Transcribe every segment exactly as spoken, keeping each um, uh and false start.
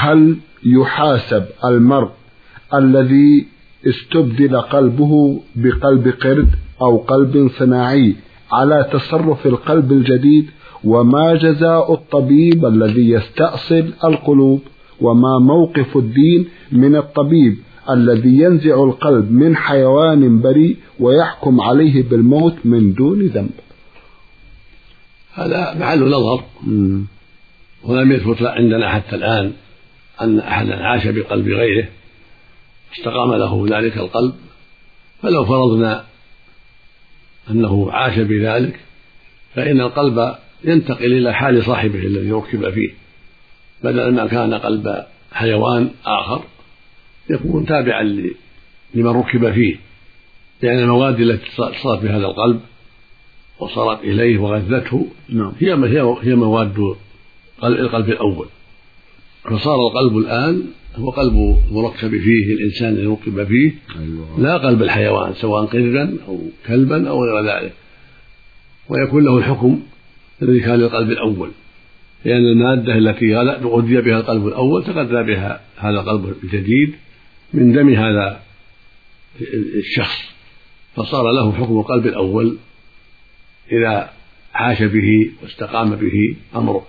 هل يحاسب المرء الذي استبدل قلبه بقلب قرد أو قلب صناعي على تصرف القلب الجديد؟ وما جزاء الطبيب الذي يستأصل القلوب؟ وما موقف الدين من الطبيب الذي ينزع القلب من حيوان بريء ويحكم عليه بالموت من دون ذنب؟ هذا محل نظر، ولم يثبت عندنا حتى الآن أن أحدا عاش بقلب غيره استقام له ذلك القلب. فلو فرضنا أنه عاش بذلك فإن القلب ينتقل إلى حال صاحبه الذي ركب فيه، بدل ما كان قلب حيوان آخر يكون تابعا لمن ركب فيه، لأن يعني المواد التي صارت بهذا القلب وصارت إليه وغذته هي هي مواد القلب الأول، فصار القلب الآن هو قلب مركب فيه الإنسان الذي ركب فيه، لا قلب الحيوان سواء قردا أو كلبا أو غير ذلك، ويكون له الحكم الذي كان للقلب الأول، لأن المادة التي غذي بها القلب الأول تغذى بها هذا القلب الجديد من دم هذا الشخص، فصار له حكم القلب الأول إذا عاش به واستقام به أمره.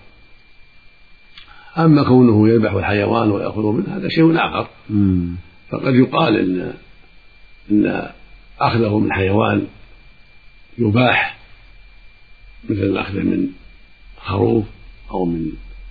أما كونه يذبح الحيوان ويأخذ منه هذا شيء آخر، فقد يقال إن إن أخذه من حيوان يباح، مثل الأخذ من خروف أو من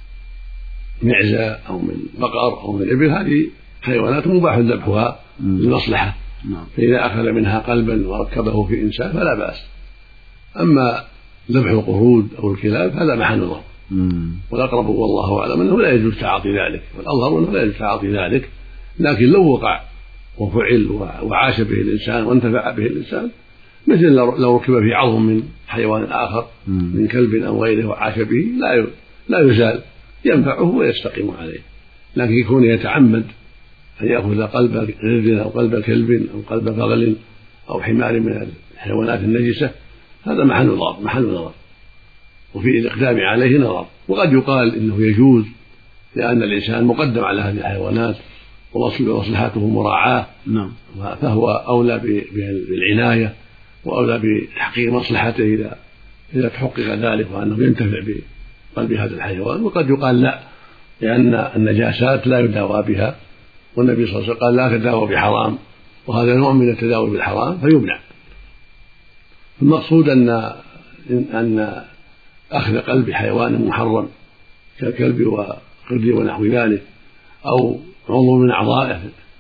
معزة أو من بقر أو من إبل، هذه حيوانات مباح ذبحها للمصلحة، فإذا أخذ منها قلبا وركبه في إنسان فلا بأس. أما ذبح القرود أو الكلاب هذا محل نظر، والأقرب والله أعلم أنه لا يجوز تعاطي ذلك، والأظهر أنه لا يجوز تعاطي ذلك، لكن لو وقع وفعل وعاش به الإنسان وانتفع به الإنسان، مثل لو ركب في عظم من حيوان آخر من كلب أو غيره وعاش به لا لا يزال ينفعه ويستقيم عليه، لكن يكون يتعمد أن يأخذ قلب قرد أو قلب كلب أو قلب بغل أو حمار من الحيوانات النجسة هذا محل نظر محل نظر وفي الإقدام عليه نظر. وقد يقال إنه يجوز لأن الإنسان مقدم على هذه الحيوانات ومصلحته مراعاة، فهو أولى بالعناية وأولى بتحقيق مصلحته إذا إذا تحقق ذلك وأنه ينتفع بقلب هذا الحيوان. وقد يقال لا، لأن النجاسات لا يداوى بها، والنبي صلى الله عليه وسلم قال لا تداوى بحرام، وهذا نوع من التداوي بالحرام فيمنع. المقصود أن أن أخذ قلب حيوان محرم كالكلب وقرد ونحو ذلك أو عضو من أعضائه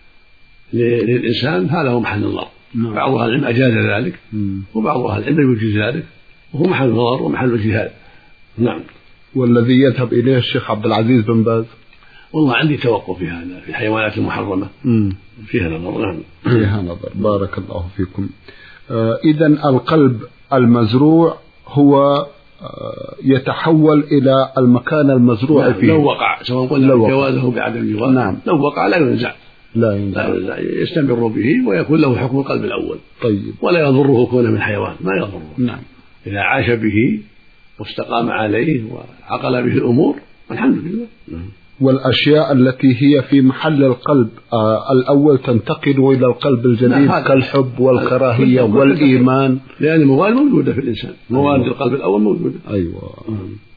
للإنسان هذا هو محل النظر. بعض أهل العلم أجاز ذلك وبعض أهل العلم يجيز ذلك، وهو محل النظر ومحل الجهاد. نعم. والذي يذهب إليه الشيخ عبد العزيز بن باز؟ والله عندي توقف في هذا، في الحيوانات المحرمة مم. فيها نظر. نعم فيها نظر. بارك الله فيكم. آه إذن القلب المزروع هو آه يتحول إلى المكان المزروع نعم. فيه لو وقع، سواء قلنا جوازه بعدم جواز، نعم. لو وقع لا ينزع لا ينزع، لا ينزع، يستمر به ويكون له حكم القلب الأول. طيب. ولا يضره كونه من حيوان، ما يضره. نعم. إذا عاش به واستقام عليه وعقل به الأمور الحمد لله. نعم. والأشياء التي هي في محل القلب آه الأول تنتقل إلى القلب الجديد كالحب والكراهية والإيمان، لأن المواد موجودة في الإنسان، مواد القلب الأول موجودة. أيوة.